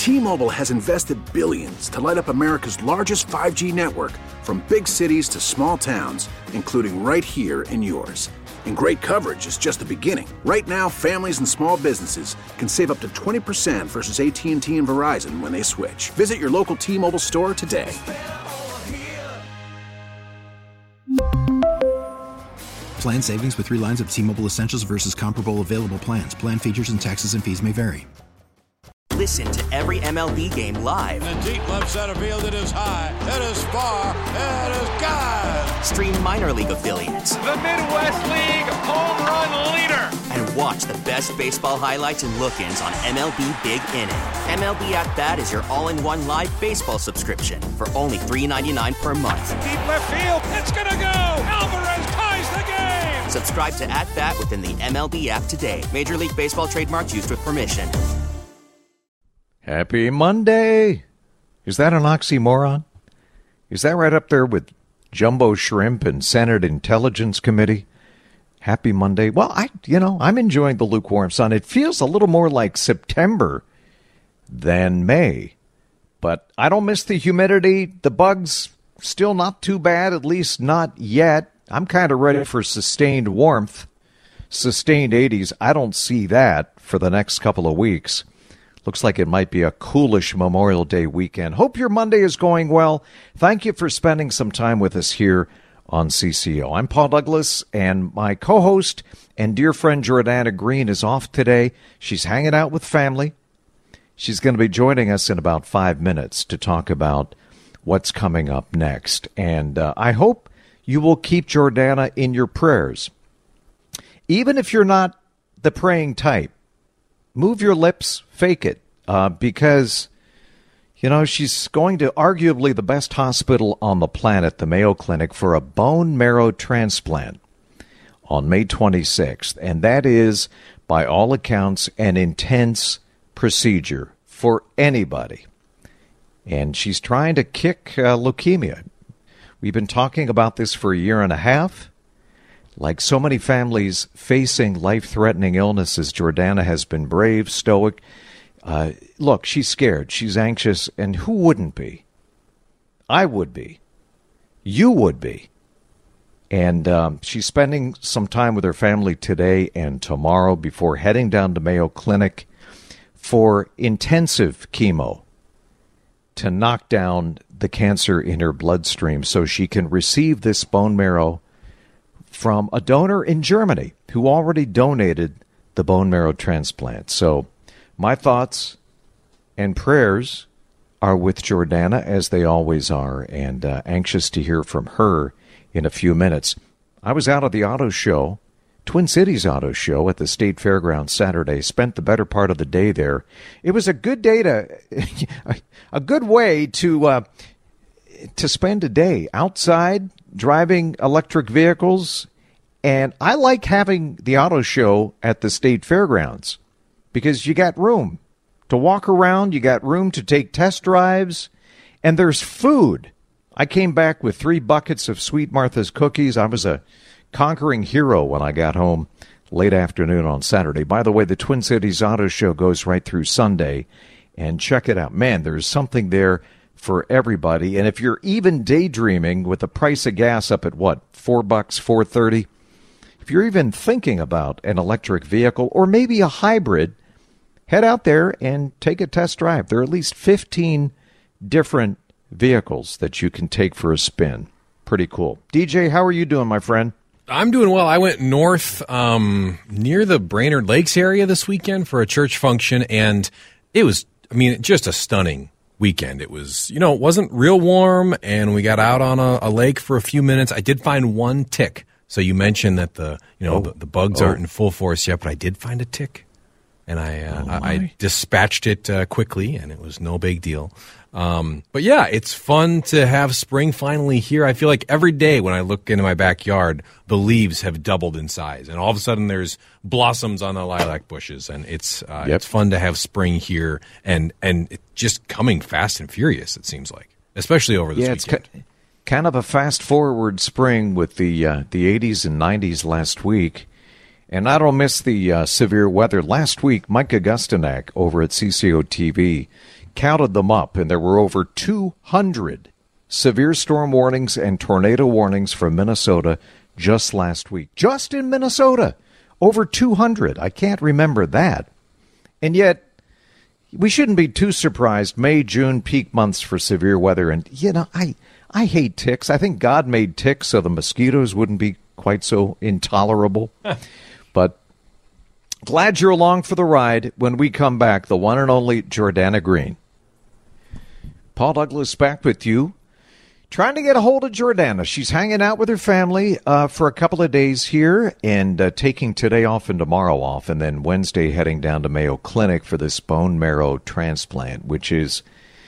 T-Mobile has invested billions to light up America's largest 5G network, from big cities to small towns, including right here in yours. And great coverage is just the beginning. Right now, families and small businesses can save up to 20% versus AT&T and Verizon when they switch. Visit your local T-Mobile store today. Plan savings with 3 lines of T-Mobile Essentials versus comparable available plans. Plan features and taxes and fees may vary. Listen to every MLB game live. In the deep left center field, it is high, it is far, it is gone. Stream minor league affiliates. The Midwest League home run leader. And watch the best baseball highlights and look-ins on MLB Big Inning. MLB At Bat is your all-in-one live baseball subscription for only $3.99 per month. Deep left field, it's gonna go. Alvarez ties the game. Subscribe to At Bat within the MLB app today. Major League Baseball trademarks used with permission. Happy Monday. Is that an oxymoron? Is that right up there with jumbo shrimp and Senate Intelligence Committee? Happy Monday. Well, I'm enjoying the lukewarm sun. It feels a little more like September than May. But I don't miss the humidity. The bugs still not too bad, at least not yet. I'm kind of ready for sustained warmth. Sustained 80s. I don't see that for the next couple of weeks. Looks like it might be a coolish Memorial Day weekend. Hope your Monday is going well. Thank you for spending some time with us here on CCO. I'm Paul Douglas, and my co-host and dear friend Jordana Green is off today. She's hanging out with family. She's going to be joining us in about 5 minutes to talk about what's coming up next. And I hope you will keep Jordana in your prayers. Even if you're not the praying type, move your lips, fake it, because, she's going to arguably the best hospital on the planet, the Mayo Clinic, for a bone marrow transplant on May 26th. And that is, by all accounts, an intense procedure for anybody. And she's trying to kick leukemia. We've been talking about this for a year and a half. Like so many families facing life-threatening illnesses, Jordana has been brave, stoic. Look, she's scared, she's anxious, and who wouldn't be? I would be. You would be. And she's spending some time with her family today and tomorrow before heading down to Mayo Clinic for intensive chemo to knock down the cancer in her bloodstream so she can receive this bone marrow from a donor in Germany who already donated the bone marrow transplant. So my thoughts and prayers are with Jordana, as they always are, and anxious to hear from her in a few minutes. I was out at the auto show, Twin Cities Auto Show at the State Fairgrounds Saturday, spent the better part of the day there. It was a good day a good way to spend a day outside, driving electric vehicles, and I like having the auto show at the State Fairgrounds because you got room to walk around, you got room to take test drives, and there's food. I came back with 3 buckets of Sweet Martha's cookies. I was a conquering hero when I got home late afternoon on Saturday. By the way, the Twin Cities Auto Show goes right through Sunday, and check it out. Man, there's something there for everybody. And if you're even daydreaming with the price of gas up at what, $4, $4.30, if you're even thinking about an electric vehicle or maybe a hybrid, head out there and take a test drive. There are at least 15 different vehicles that you can take for a spin. Pretty cool. DJ, how are you doing, my friend? I'm doing well. I went north near the Brainerd Lakes area this weekend for a church function, and it was, just a stunning weekend. It was, it wasn't real warm, and we got out on a lake for a few minutes. I did find one tick. So you mentioned that the bugs aren't in full force yet, but I did find a tick, and I dispatched it quickly, and it was no big deal. But yeah, it's fun to have spring finally here. I feel like every day when I look into my backyard, the leaves have doubled in size, and all of a sudden there's blossoms on the lilac bushes, and it's fun to have spring here, and it's just coming fast and furious. It seems like, especially over this weekend. It's kind of a fast-forward spring with the 80s and 90s last week. And I don't miss the severe weather. Last week, Mike Augustinak over at CCO TV counted them up, and there were over 200 severe storm warnings and tornado warnings from Minnesota just last week. Just in Minnesota, over 200. I can't remember that. And yet, we shouldn't be too surprised. May, June, peak months for severe weather. And, I hate ticks. I think God made ticks so the mosquitoes wouldn't be quite so intolerable. But glad you're along for the ride. When we come back, the one and only Jordana Green. Paul Douglas back with you. Trying to get a hold of Jordana. She's hanging out with her family for a couple of days here and taking today off and tomorrow off, and then Wednesday heading down to Mayo Clinic for this bone marrow transplant, which is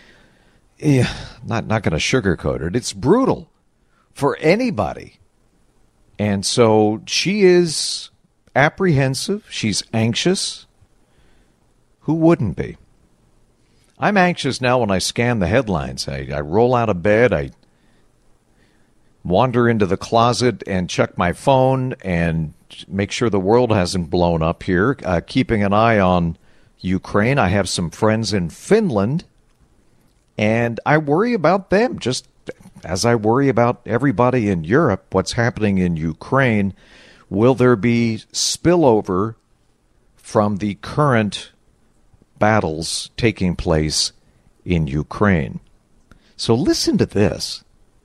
not going to sugarcoat it. It's brutal for anybody. And so she is apprehensive. She's anxious. Who wouldn't be? I'm anxious now when I scan the headlines. I roll out of bed. I wander into the closet and check my phone and make sure the world hasn't blown up here, keeping an eye on Ukraine. I have some friends in Finland, and I worry about them just as I worry about everybody in Europe, what's happening in Ukraine. Will there be spillover from the current battles taking place in Ukraine? So listen to this.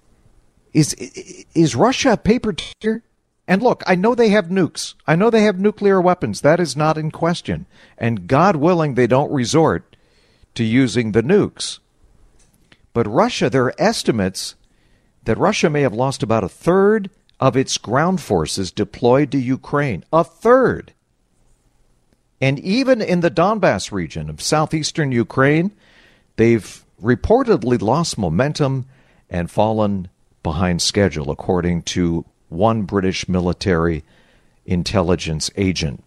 Is Russia a paper tiger? And look, I know they have nukes. I know they have nuclear weapons. That is not in question. And God willing, they don't resort to using the nukes. But Russia, there are estimates that Russia may have lost about a third of its ground forces deployed to Ukraine. A third. And even in the Donbass region of southeastern Ukraine, they've reportedly lost momentum and fallen behind schedule, according to one British military intelligence agent.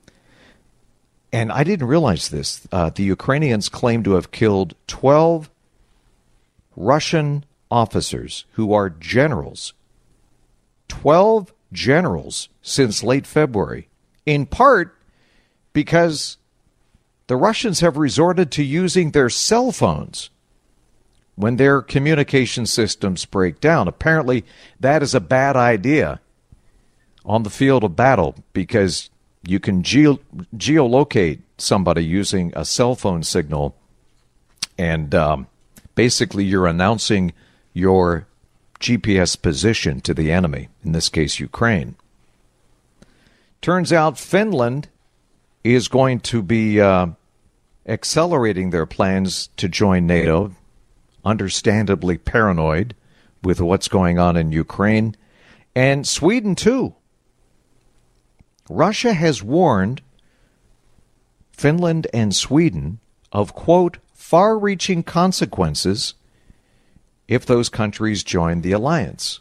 And I didn't realize this. The Ukrainians claim to have killed 12 Russian officers who are generals. 12 generals since late February, in part because the Russians have resorted to using their cell phones when their communication systems break down. Apparently, that is a bad idea on the field of battle because you can geolocate somebody using a cell phone signal, and basically you're announcing your GPS position to the enemy, in this case Ukraine. Turns out Finland is going to be accelerating their plans to join NATO, understandably paranoid with what's going on in Ukraine, and Sweden too. Russia has warned Finland and Sweden of, quote, far-reaching consequences if those countries join the alliance.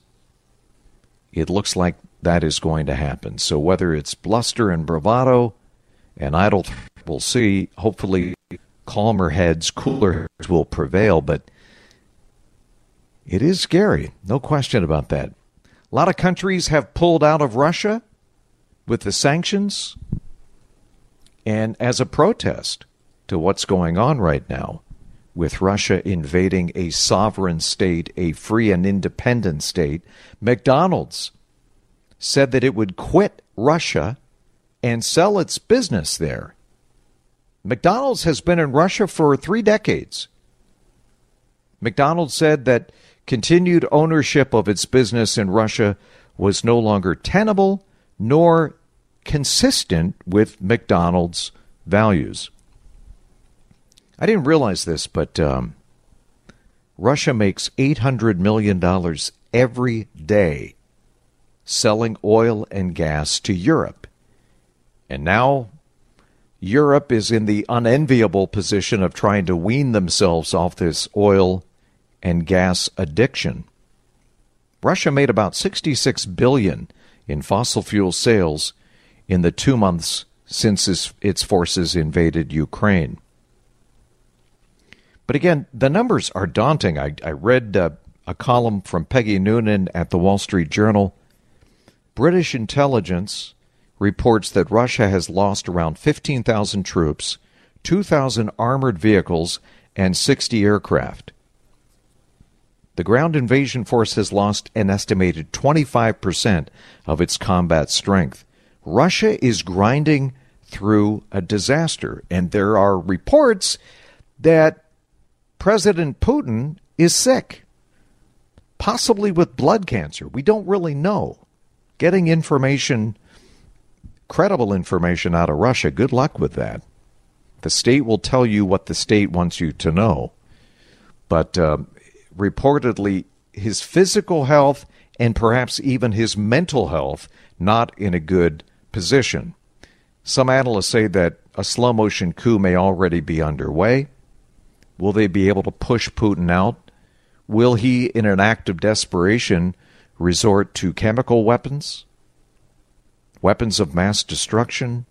It looks like that is going to happen. So whether it's bluster and bravado and idle, we'll see. Hopefully calmer heads, cooler heads will prevail, but it is scary, no question about that. A lot of countries have pulled out of Russia with the sanctions, and as a protest to what's going on right now with Russia invading a sovereign state, a free and independent state, McDonald's said that it would quit Russia and sell its business there. McDonald's has been in Russia for 3 decades. McDonald's said that continued ownership of its business in Russia was no longer tenable nor consistent with McDonald's values. I didn't realize this, but Russia makes $800 million every day selling oil and gas to Europe. And now Europe is in the unenviable position of trying to wean themselves off this oil and gas addiction. Russia made about $66 billion in fossil fuel sales in the 2 months since its forces invaded Ukraine. But again, the numbers are daunting. I read a column from Peggy Noonan at the Wall Street Journal. British intelligence reports that Russia has lost around 15,000 troops, 2,000 armored vehicles, and 60 aircraft. The ground invasion force has lost an estimated 25% of its combat strength. Russia is grinding through a disaster, and there are reports that President Putin is sick, possibly with blood cancer. We don't really know. Getting information, credible information out of Russia, good luck with that. The state will tell you what the state wants you to know. But reportedly, his physical health and perhaps even his mental health not in a good position. Some analysts say that a slow-motion coup may already be underway. Will they be able to push Putin out? Will he, in an act of desperation, resort to chemical weapons, weapons of mass destruction,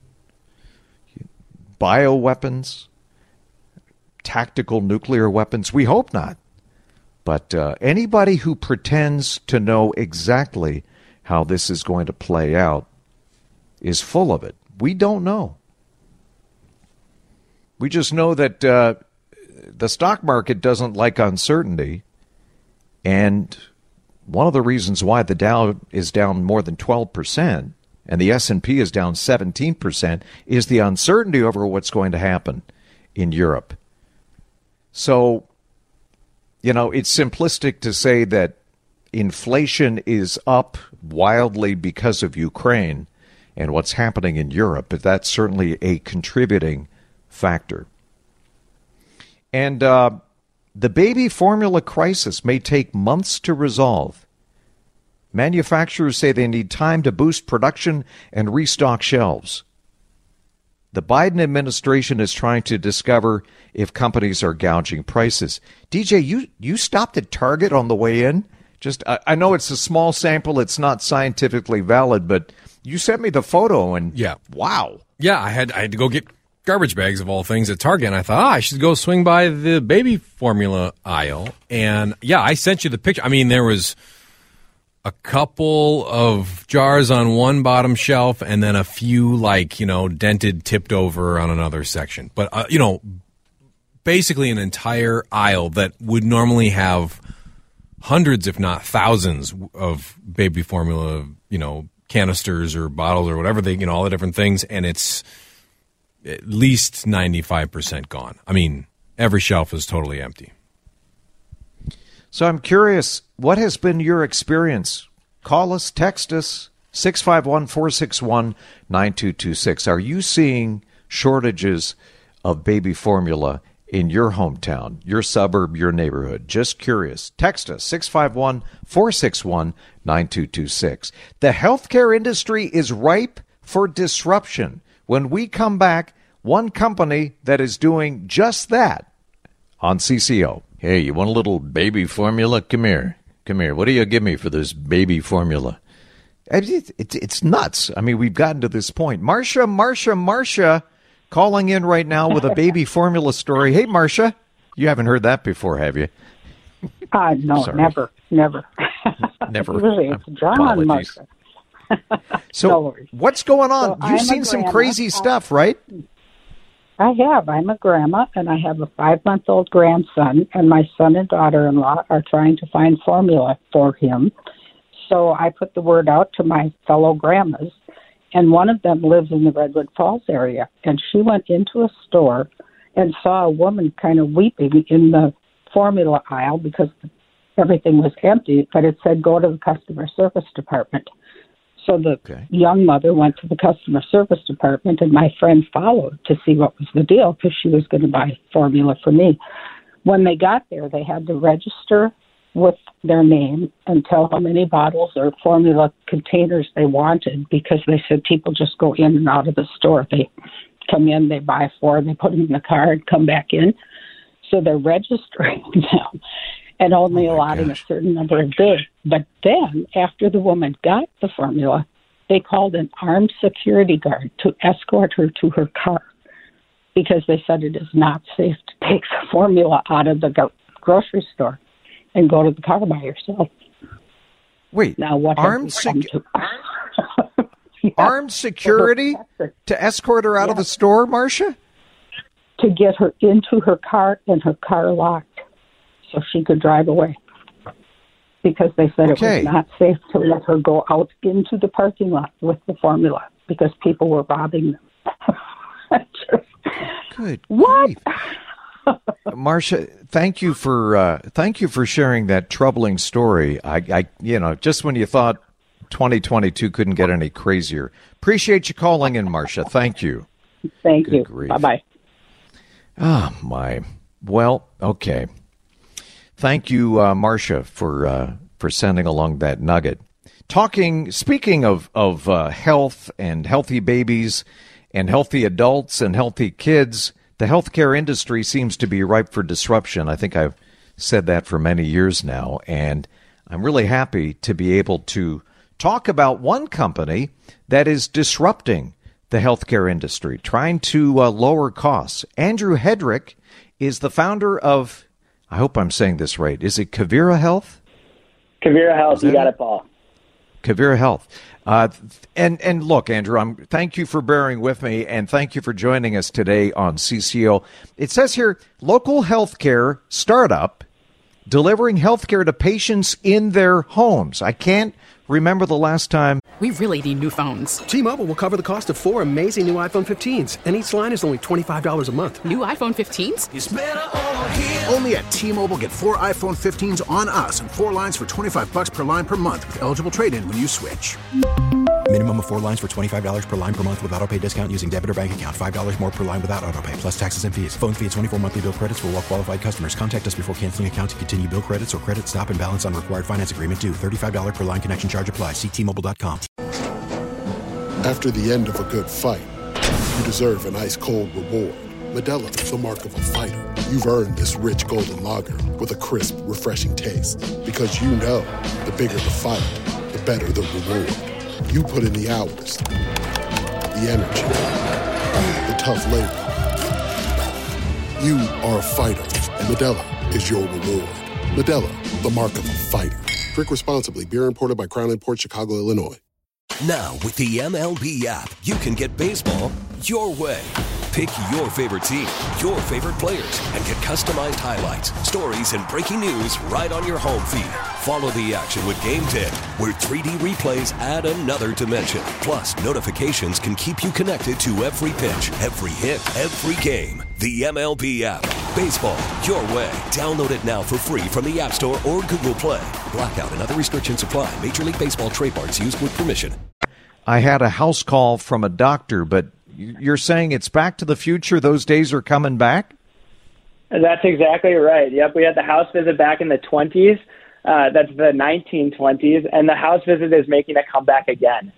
bioweapons, tactical nuclear weapons? We hope not. But anybody who pretends to know exactly how this is going to play out is full of it. We don't know. We just know that the stock market doesn't like uncertainty, and one of the reasons why the Dow is down more than 12% and the S&P is down 17% is the uncertainty over what's going to happen in Europe. So, it's simplistic to say that inflation is up wildly because of Ukraine and what's happening in Europe, but that's certainly a contributing factor. And the baby formula crisis may take months to resolve. Manufacturers say they need time to boost production and restock shelves. The Biden administration is trying to discover if companies are gouging prices. DJ, you stopped at Target on the way in? I know it's a small sample, it's not scientifically valid, but you sent me the photo and wow. Yeah, I had to go get garbage bags of all things at Target, and I thought, I should go swing by the baby formula aisle. And I sent you the picture. I mean, there was a couple of jars on one bottom shelf and then a few dented, tipped over on another section. But, basically an entire aisle that would normally have hundreds, if not thousands, of baby formula, canisters or bottles or whatever all the different things. And it's at least 95% gone. I mean, every shelf is totally empty. So I'm curious, what has been your experience? Call us, text us, 651-461-9226. Are you seeing shortages of baby formula in your hometown, your suburb, your neighborhood? Just curious. Text us, 651-461-9226. The healthcare industry is ripe for disruption. When we come back, one company that is doing just that on CCO. Hey, you want a little baby formula? Come here. What do you give me for this baby formula? It's nuts. I mean, we've gotten to this point. Marcia, calling in right now with a baby formula story. Hey, Marcia, you haven't heard that before, have you? No, Sorry. never. Never. Really, it's John, Marcia. So, no what's going on? So You've seen some crazy stuff, right? I have. I'm a grandma, and I have a 5-month-old grandson, and my son and daughter-in-law are trying to find formula for him. So I put the word out to my fellow grandmas, and one of them lives in the Redwood Falls area, and she went into a store and saw a woman kind of weeping in the formula aisle because everything was empty, but it said go to the customer service department. So the young mother went to the customer service department, and my friend followed to see what was the deal because she was going to buy formula for me. When they got there, they had to register with their name and tell how many bottles or formula containers they wanted because they said people just go in and out of the store. They come in, they buy 4, they put them in the car and come back in. So they're registering them and only allotting a certain number of days. But then, after the woman got the formula, they called an armed security guard to escort her to her car because they said it is not safe to take the formula out of the grocery store and go to the car by yourself. Wait, now what? Armed security to escort her out of the store, Marcia? to get her into her car and her car locked so she could drive away. Because they said it was not safe to let her go out into the parking lot with the formula because people were robbing them. Good. What? Marcia, thank you for sharing that troubling story. I just when you thought 2022 couldn't get any crazier. Appreciate you calling in, Marcia. Thank you. Thank you. Bye-bye. Oh, my. Well, okay. Thank you, Marcia, for sending along that nugget. Speaking of health and healthy babies and healthy adults and healthy kids, the healthcare industry seems to be ripe for disruption. I think I've said that for many years now, and I'm really happy to be able to talk about one company that is disrupting the healthcare industry, trying to lower costs. Andrew Hedrick is the founder of, I hope I'm saying this right, is it Quivira Health? Quivira Health, you got it, Paul. Quivira Health. And look, Andrew, thank you for bearing with me, and thank you for joining us today on CCO. It says here, local healthcare startup delivering healthcare to patients in their homes. I can't remember the last time. We really need new phones. T-Mobile will cover the cost of 4 amazing new iPhone 15s, and each line is only $25 a month. New iPhone 15s? It's better over here. Only at T-Mobile, get 4 iPhone 15s on us and 4 lines for $25 per line per month with eligible trade-in when you switch. Minimum of 4 lines for $25 per line per month with autopay discount using debit or bank account. $5 more per line without autopay, plus taxes and fees. Phone fee at 24 monthly bill credits for well-qualified customers. Contact us before canceling account to continue bill credits or credit stop and balance on required finance agreement due. $35 per line connection charge applies. See T-Mobile.com. After the end of a good fight, you deserve an ice-cold reward. Modelo is the mark of a fighter. You've earned this rich golden lager with a crisp, refreshing taste. Because you know, the bigger the fight, the better the reward. You put in the hours, the energy, the tough labor. You are a fighter, and Modelo is your reward. Modelo, the mark of a fighter. Drink responsibly. Beer imported by Crown Imports, Chicago, Illinois. Now, with the MLB app, you can get baseball your way. Pick your favorite team, your favorite players, and get customized highlights, stories, and breaking news right on your home feed. Follow the action with Game 10, where 3D replays add another dimension. Plus, notifications can keep you connected to every pitch, every hit, every game. The MLB app. Baseball your way. Download it now for free from the App Store or Google Play. Blackout and other restrictions apply. Major League Baseball trademarks used with permission. I had a house call from a doctor, but you're saying it's Back to the Future? Those days are coming back? That's exactly right. Yep, we had the house visit back in the 20s. That's the 1920s, and the house visit is making a comeback again.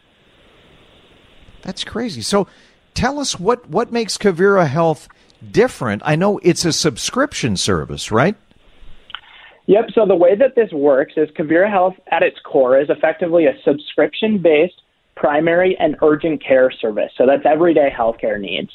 That's crazy. So tell us what makes Quivira Health different. I know it's a subscription service, right? Yep, so the way that this works is Quivira Health at its core is effectively a subscription-based primary and urgent care service. So that's everyday healthcare needs.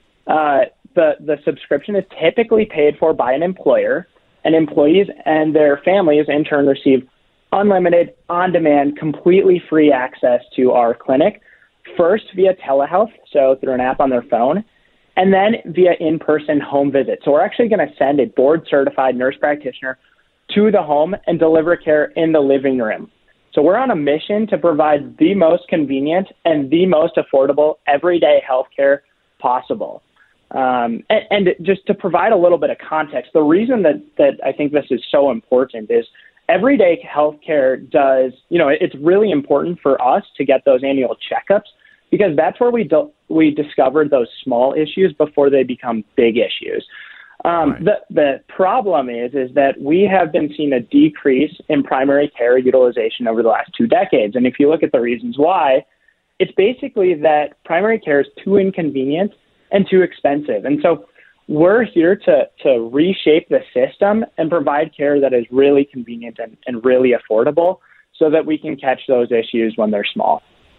The subscription is typically paid for by an employer, and employees and their families in turn receive unlimited, on-demand, completely free access to our clinic, first via telehealth, so through an app on their phone, and then via in-person home visits. So we're actually going to send a board-certified nurse practitioner to the home and deliver care in the living room. So we're on a mission to provide the most convenient and the most affordable everyday healthcare possible. And just to provide a little bit of context, the reason that I think this is so important is everyday healthcare does, it's really important for us to get those annual checkups because that's where we discovered those small issues before they become big issues. Right. The problem is that we have been seeing a decrease in primary care utilization over the last 2 decades. And if you look at the reasons why, it's basically that primary care is too inconvenient and too expensive. And so we're here to reshape the system and provide care that is really convenient and really affordable so that we can catch those issues when they're small.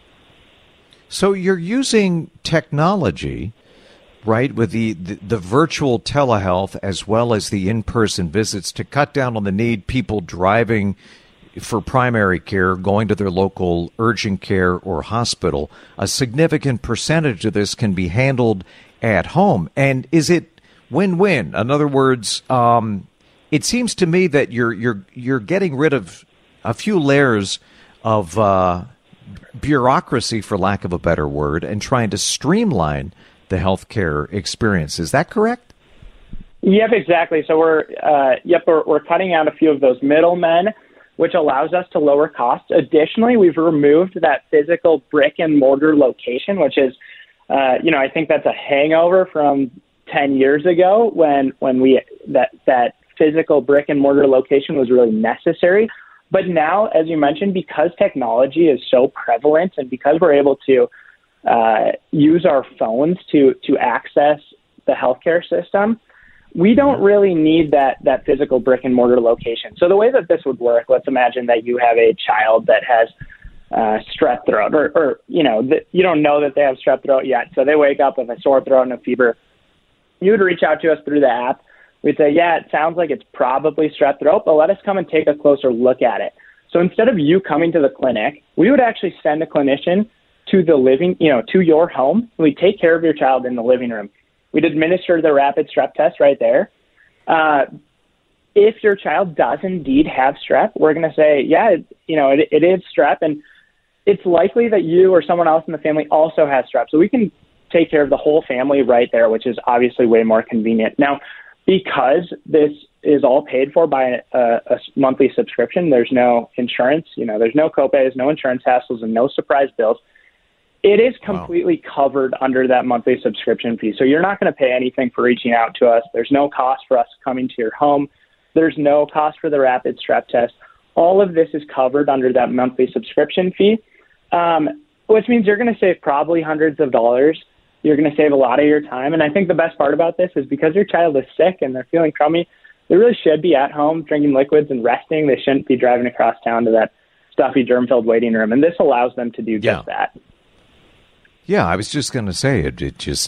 So you're using technology, right, with the virtual telehealth as well as the in-person visits to cut down on the need people driving for primary care, going to their local urgent care or hospital. A significant percentage of this can be handled at home. And is it win-win. In other words, it seems to me that you're getting rid of a few layers of bureaucracy, for lack of a better word, and trying to streamline the healthcare experience. Is that correct? Yep, exactly. So we're cutting out a few of those middlemen, which allows us to lower costs. Additionally, we've removed that physical brick and mortar location, which is, I think that's a hangover from 10 years ago when that physical brick and mortar location was really necessary. But now, as you mentioned, because technology is so prevalent and because we're able to use our phones to access the healthcare system, we don't really need that physical brick and mortar location. So the way that this would work, let's imagine that you have a child that has strep throat, or you don't know that they have strep throat yet. So they wake up with a sore throat and a fever. You would reach out to us through the app. We'd say, yeah, it sounds like it's probably strep throat, but let us come and take a closer look at it. So instead of you coming to the clinic, we would actually send a clinician to to your home. We'd take care of your child in the living room. We'd administer the rapid strep test right there. If your child does indeed have strep, we're going to say, yeah, it is strep, and it's likely that you or someone else in the family also has strep. So we can take care of the whole family right there, which is obviously way more convenient. Now, because this is all paid for by a monthly subscription, there's no insurance, there's no copays, no insurance hassles, and no surprise bills. It is completely covered under that monthly subscription fee. So you're not going to pay anything for reaching out to us. There's no cost for us coming to your home. There's no cost for the rapid strep test. All of this is covered under that monthly subscription fee, which means you're going to save probably hundreds of dollars. You're going to save a lot of your time. And I think the best part about this is because your child is sick and they're feeling crummy, they really should be at home drinking liquids and resting. They shouldn't be driving across town to that stuffy, germ-filled waiting room. And this allows them to do just that. Yeah, I was just going to say it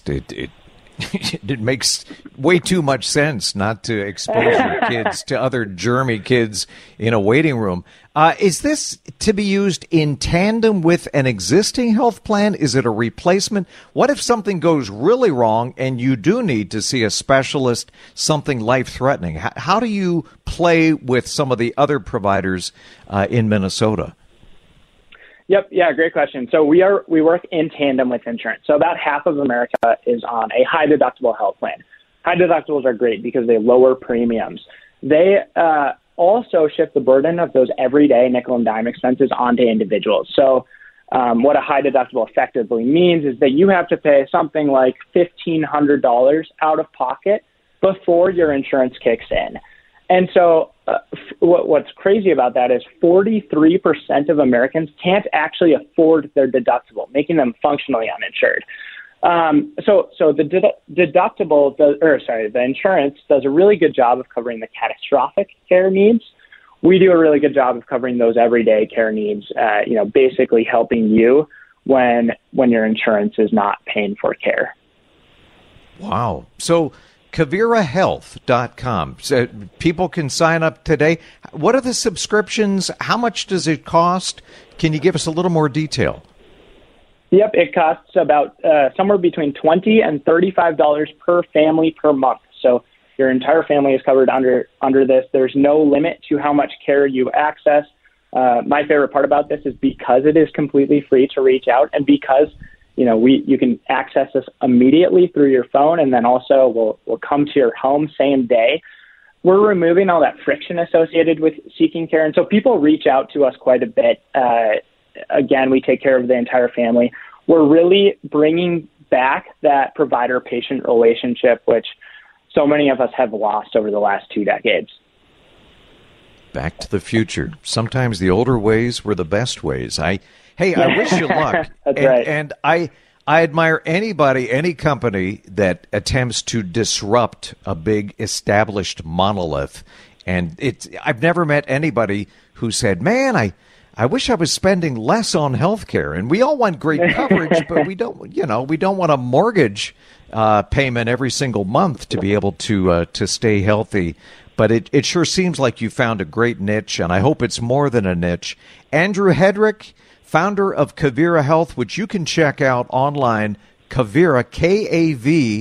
makes way too much sense not to expose your kids to other germy kids in a waiting room. Is this to be used in tandem with an existing health plan? Is it a replacement? What if something goes really wrong and you do need to see a specialist, something life-threatening? How do you play with some of the other providers in Minnesota? Yep. Yeah. Great question. So we work in tandem with insurance. So about half of America is on a high deductible health plan. High deductibles are great because they lower premiums. They also shift the burden of those everyday nickel and dime expenses onto individuals. So what a high deductible effectively means is that you have to pay something like $1,500 out of pocket before your insurance kicks in. And so what's crazy about that is 43% of Americans can't actually afford their deductible, making them functionally uninsured. So the the insurance does a really good job of covering the catastrophic care needs. We do a really good job of covering those everyday care needs, basically helping you when your insurance is not paying for care. Wow. So QuiviraHealth.com. So people can sign up today. What are the subscriptions? How much does it cost? Can you give us a little more detail? Yep, it costs about somewhere between $20 and $35 per family per month. So your entire family is covered under this. There's no limit to how much care you access. My favorite part about this is because it is completely free to reach out, and because you can access this immediately through your phone, and then also we'll come to your home same day. We're removing all that friction associated with seeking care, and so people reach out to us quite a bit. Again, we take care of the entire family. We're really bringing back that provider-patient relationship, which so many of us have lost over the last 2 decades. Back to the future. Sometimes the older ways were the best ways. I wish you luck. That's right. And I admire anybody, any company that attempts to disrupt a big established monolith. And I've never met anybody who said, man, I wish I was spending less on healthcare. And we all want great coverage, but we don't want a mortgage payment every single month to be able to stay healthy. But it sure seems like you found a great niche, and I hope it's more than a niche. Andrew Hedrick, founder of Quivira Health, which you can check out online, Quivira,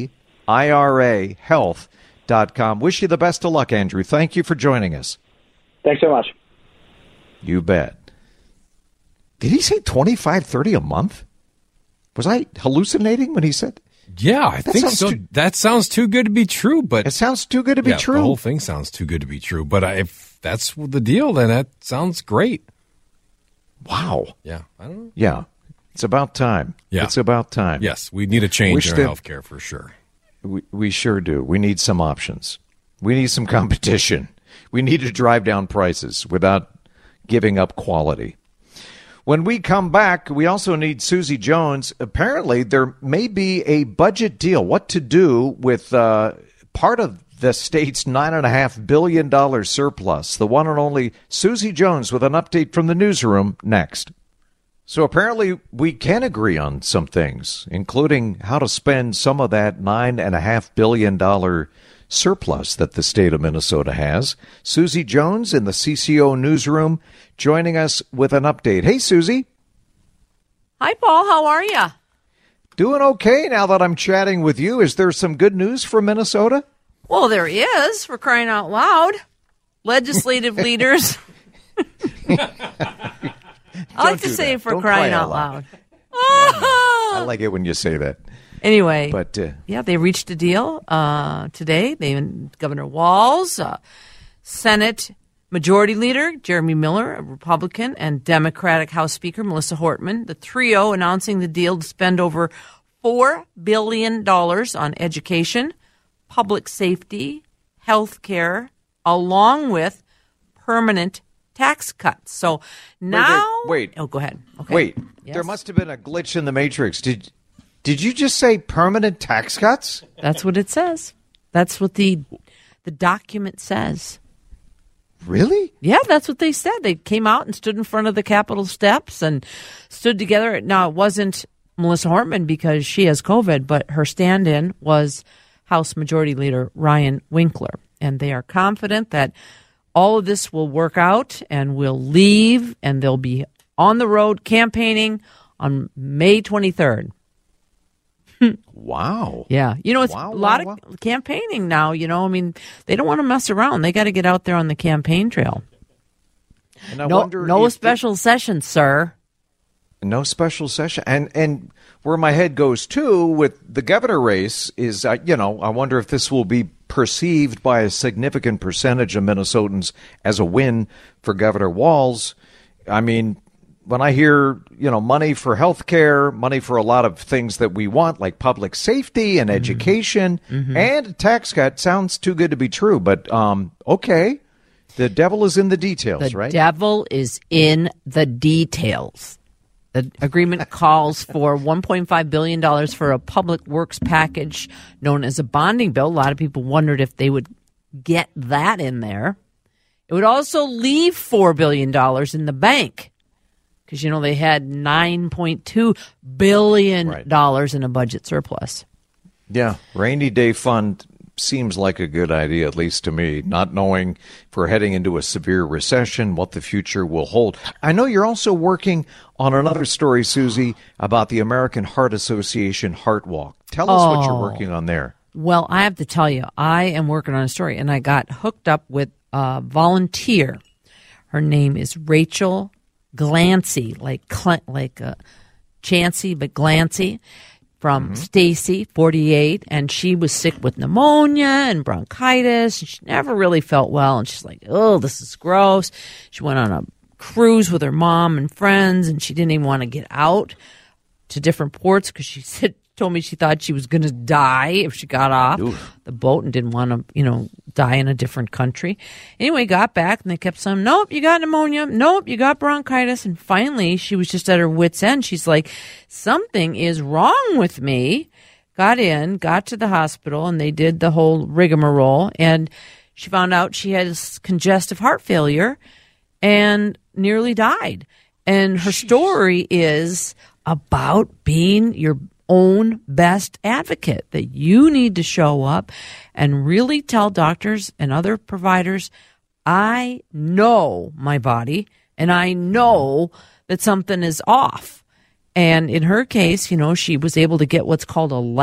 IRAhealth.com. Wish you the best of luck, Andrew. Thank you for joining us. Thanks so much. You bet. Did he say 25, 30 a month? Was I hallucinating when he said? Yeah, I think so. That sounds too good to be true. But it sounds too good to be true. The whole thing sounds too good to be true. But if that's the deal, then that sounds great. Wow. Yeah, I don't know. Yeah, it's about time. Yeah. It's about time. Yes, we need a change in our healthcare for sure. We sure do. We need some options. We need some competition. We need to drive down prices without giving up quality. When we come back, we also need Susie Jones. Apparently, there may be a budget deal. What to do with part of the state's $9.5 billion surplus. The one and only Susie Jones with an update from the newsroom next. So apparently, we can agree on some things, including how to spend some of that $9.5 billion surplus that the state of Minnesota has. Susie Jones in the CCO newsroom joining us with an update. Hey, Susie. Hi, Paul. How are you? Doing okay now that I'm chatting with you. Is there some good news from Minnesota? Well, there is, for crying out loud. Legislative leaders. I like to say for crying out loud. I like it when you say that. Anyway, but yeah, they reached a deal today. Governor Walz, Senate Majority Leader Jeremy Miller, a Republican, and Democratic House Speaker Melissa Hortman, the trio announcing the deal to spend over $4 billion on education, public safety, health care, along with permanent tax cuts. So now... Wait. Oh, go ahead. Okay. Wait. Yes. There must have been a glitch in the Matrix. Did you just say permanent tax cuts? That's what it says. That's what the document says. Really? Yeah, that's what they said. They came out and stood in front of the Capitol steps and stood together. Now, it wasn't Melissa Hortman because she has COVID, but her stand-in was House Majority Leader Ryan Winkler. And they are confident that all of this will work out and will leave, and they'll be on the road campaigning on May 23rd. Wow. Yeah. It's a lot of campaigning now, I mean, they don't want to mess around. They got to get out there on the campaign trail. And I wonder no special session, sir. No special session. And where my head goes, too, with the governor race is, I wonder if this will be perceived by a significant percentage of Minnesotans as a win for Governor Walz. I mean, when I hear, money for health care, money for a lot of things that we want, like public safety and education and a tax cut, sounds too good to be true. But, okay, the devil is in the details, right? The devil is in the details. The agreement calls for $1.5 billion for a public works package known as a bonding bill. A lot of people wondered if they would get that in there. It would also leave $4 billion in the bank. Because, they had $9.2 billion in a budget surplus. Yeah, rainy day fund seems like a good idea, at least to me, not knowing if we're heading into a severe recession, what the future will hold. I know you're also working on another story, Susie, about the American Heart Association Heart Walk. Tell us what you're working on there. Well, I have to tell you, I am working on a story, and I got hooked up with a volunteer. Her name is Rachel Glancy, like Chancy, but Glancy, from Stacy, 48, and she was sick with pneumonia and bronchitis, and she never really felt well, and she's like, oh, this is gross. She went on a cruise with her mom and friends, and she didn't even want to get out to different ports because she told me she thought she was going to die if she got off the boat and didn't want to, die in a different country. Anyway, got back and they kept saying, nope, you got pneumonia. Nope, you got bronchitis. And finally, she was just at her wit's end. She's like, something is wrong with me. Got to the hospital, and they did the whole rigmarole. And she found out she has congestive heart failure and nearly died. And her story is about being your own best advocate, that you need to show up and really tell doctors and other providers, I know my body and I know that something is off. And in her case, she was able to get what's called a life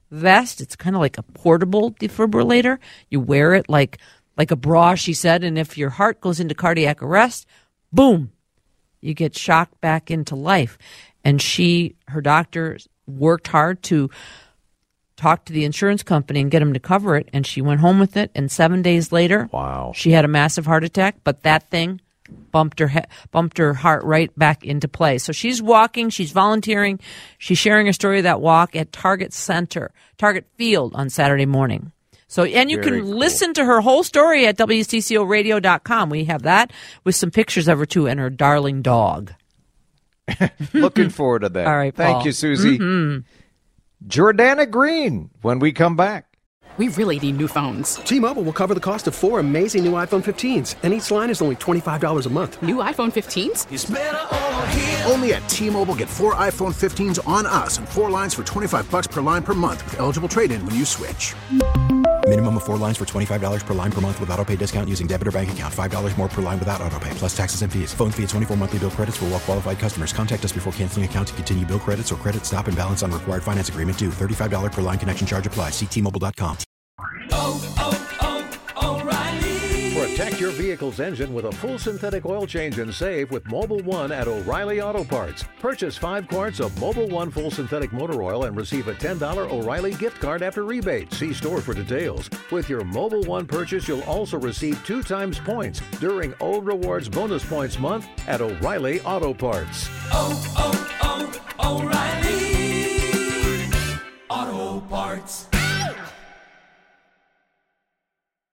vest. It's kind of like a portable defibrillator. You wear it like a bra, she said, and if your heart goes into cardiac arrest, boom, you get shocked back into life. And her doctor worked hard to talk to the insurance company and get them to cover it, and she went home with it, and 7 days later, wow, she had a massive heart attack, but that thing bumped her heart right back into play. So she's walking, she's volunteering, she's sharing a story of that walk at Target Field on Saturday morning. So, and you can listen to her whole story at WCCOradio.com. We have that with some pictures of her too, and her darling dog. Looking forward to that. All right, Thank Paul. you, Susie. Mm-hmm. Jordana Green, when we come back. We really need new phones. T-Mobile will cover the cost of 4 amazing new iPhone 15s, and each line is only $25 a month. New iPhone 15s? It's better over here. Only at T-Mobile, get 4 iPhone 15s on us and 4 lines for $25 per line per month with eligible trade-in when you switch. Minimum of 4 lines for $25 per line per month with autopay discount using debit or bank account. $5 more per line without autopay, plus taxes and fees. Phone fee at 24 monthly bill credits for well-qualified customers. Contact us before canceling account to continue bill credits or credit stop and balance on required finance agreement due. $35 per line connection charge applies. See T-Mobile.com. O'Reilly. Protect your vehicle's engine with a full synthetic oil change and save with Mobil 1 at O'Reilly Auto Parts. Purchase 5 quarts of Mobil 1 full synthetic motor oil and receive a $10 O'Reilly gift card after rebate. See store for details. With your Mobil 1 purchase, you'll also receive 2 times points during O Rewards Bonus Points Month at O'Reilly Auto Parts. O'Reilly.